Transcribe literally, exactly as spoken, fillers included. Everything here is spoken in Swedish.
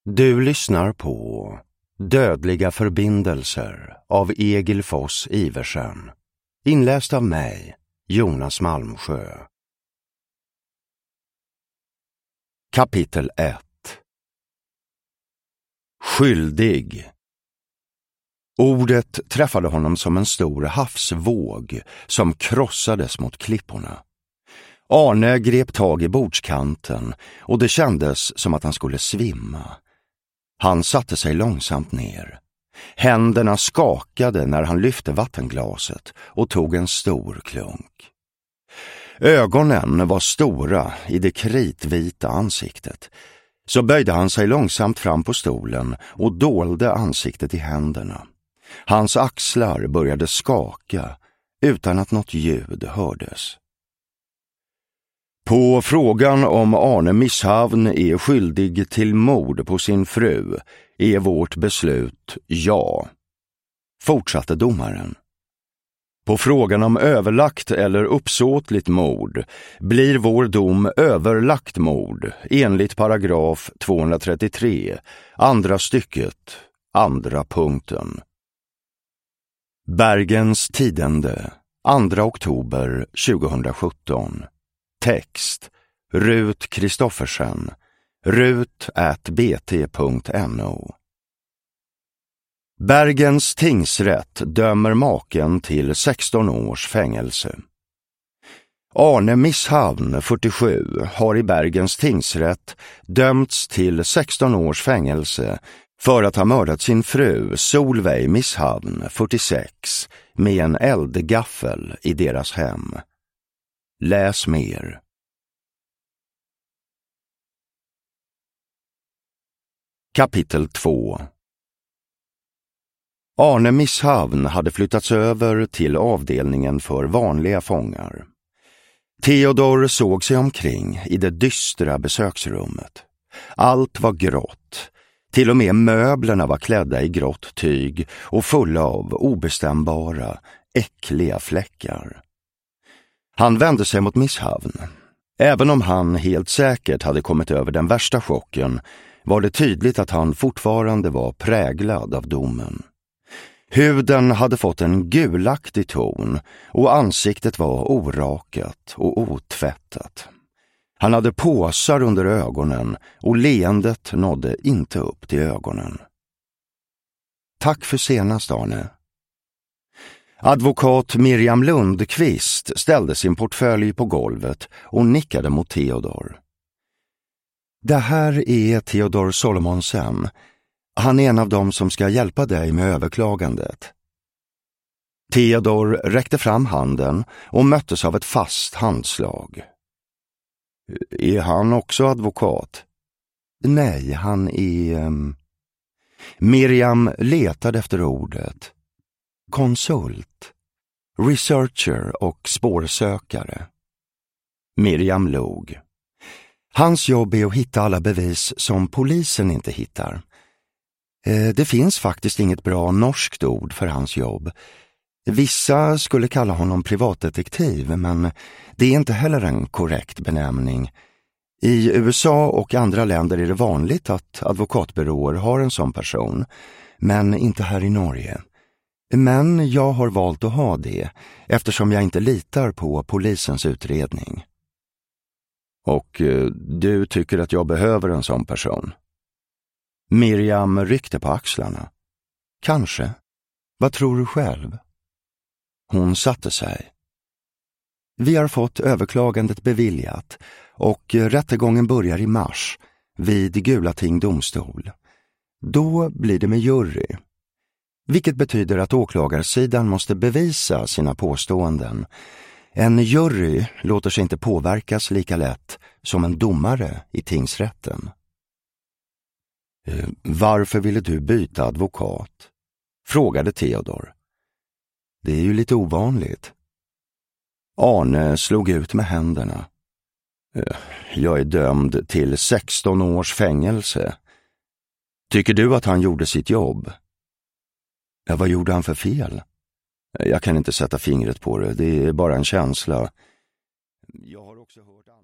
Du lyssnar på Dödliga förbindelser av Egil Foss Iversen. Inläst av mig, Jonas Malmsjö. Kapitel ett. Skyldig. Ordet träffade honom som en stor havsvåg som krossades mot klipporna. Arne grep tag i bordskanten och det kändes som att han skulle svimma. Han satte sig långsamt ner. Händerna skakade när han lyfte vattenglaset och tog en stor klunk. Ögonen var stora i det kritvita ansiktet. Så böjde han sig långsamt fram på stolen och dolde ansiktet i händerna. Hans axlar började skaka utan att något ljud hördes. På frågan om Arne Misshavn är skyldig till mord på sin fru är vårt beslut ja, fortsatte domaren. På frågan om överlagt eller uppsåtligt mord blir vår dom överlagt mord enligt paragraf tvåhundratrettiotre, andra stycket, andra punkten. Bergens Tidende, andra oktober tjugohundrasjutton. Text Rut Kristoffersen, rut at bt punkt no. Bergens tingsrätt dömer maken till sexton års fängelse. Arne Misshavn, fyrtiosju, har i Bergens tingsrätt dömts till sexton års fängelse för att ha mördat sin fru Solveig Misshavn, fyrtiosex, med en eldgaffel i deras hem. Läs mer. Kapitel två. Arne Misshavn hade flyttats över till avdelningen för vanliga fångar. Theodor såg sig omkring i det dystra besöksrummet. Allt var grått. Till och med möblerna var klädda i grått tyg och fulla av obestämbara, äckliga fläckar. Han vände sig mot Misshavn. Även om han helt säkert hade kommit över den värsta chocken var det tydligt att han fortfarande var präglad av domen. Huden hade fått en gulaktig ton och ansiktet var orakat och otvättat. Han hade påsar under ögonen och leendet nådde inte upp till ögonen. Tack för senast, Arne. Advokat Miriam Lundqvist ställde sin portfölj på golvet och nickade mot Theodor. Det här är Theodor Solomonsen. Han är en av dem som ska hjälpa dig med överklagandet. Theodor räckte fram handen och möttes av ett fast handslag. Är han också advokat? Nej, han är... Um... Miriam letade efter ordet. Konsult, researcher och spårsökare. Miriam log. Hans jobb är att hitta alla bevis som polisen inte hittar. Eh, det finns faktiskt inget bra norskt ord för hans jobb. Vissa skulle kalla honom privatdetektiv, men det är inte heller en korrekt benämning. I U S A och andra länder är det vanligt att advokatbyråer har en sån person, men inte här i Norge. Men jag har valt att ha det eftersom jag inte litar på polisens utredning. Och eh, du tycker att jag behöver en sån person? Miriam ryckte på axlarna. Kanske. Vad tror du själv? Hon satte sig. Vi har fått överklagandet beviljat och rättegången börjar i mars vid Gulating domstol. Då blir det med jury. Vilket betyder att åklagarsidan måste bevisa sina påståenden. En jury låter sig inte påverkas lika lätt som en domare i tingsrätten. Varför ville du byta advokat? Frågade Theodor. Det är ju lite ovanligt. Arne slog ut med händerna. Jag är dömd till sexton års fängelse. Tycker du att han gjorde sitt jobb? Ja, vad gjorde han för fel? Jag kan inte sätta fingret på det, det är bara en känsla. Jag har också hört